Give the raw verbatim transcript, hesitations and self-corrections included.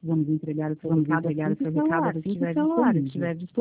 Vamos entregar o seu Vamos recado entregar assim o que seu o celular recado assim que o estiver celular disponível. estiver disponível.